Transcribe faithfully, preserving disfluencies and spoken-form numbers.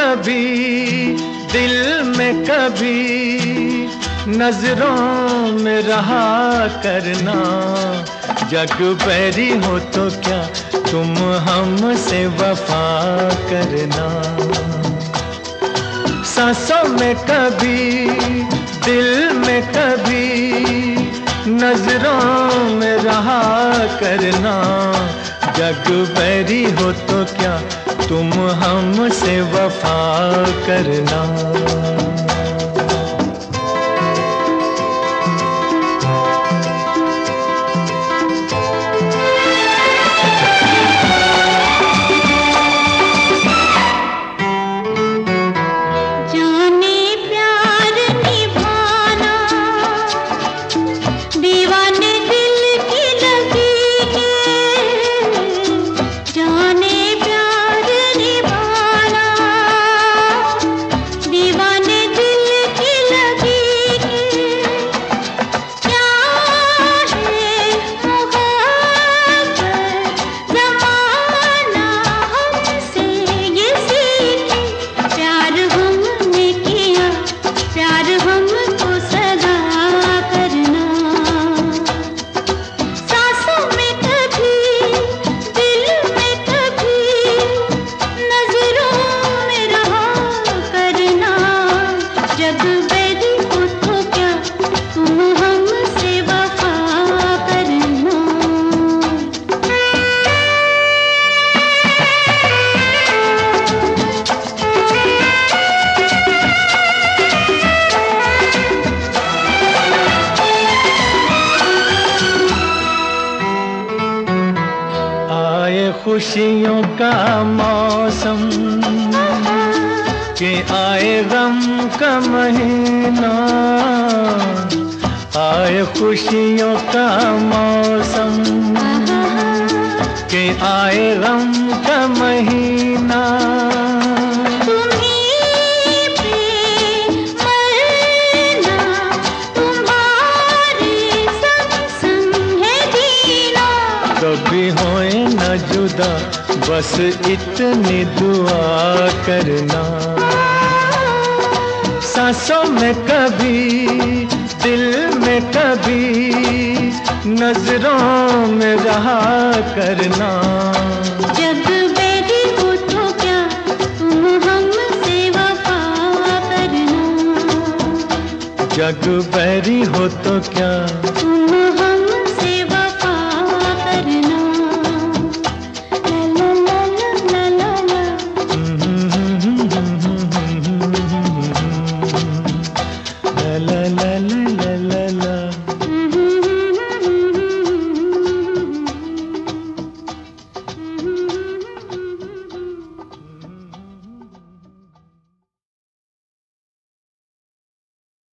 कभी, दिल में कभी, नजरों में रहा करना। जग बैरी हो तो क्या तुम हमसे वफा करना। सांसों में कभी, दिल में कभी, नजरों में रहा करना। जग बैरी हो तो क्या तुम हमसे वफा करना। खुशियों का मौसम के आए गम का महीना। आए खुशियों का मौसम के आए गम का महीना। कभी होए न जुदा बस इतनी दुआ करना। सांसों में कभी, दिल में कभी, नजरों में रहा करना। जग बैरी हो तो क्या तुम हमसे वफा करना। जग बैरी हो तो क्या तुम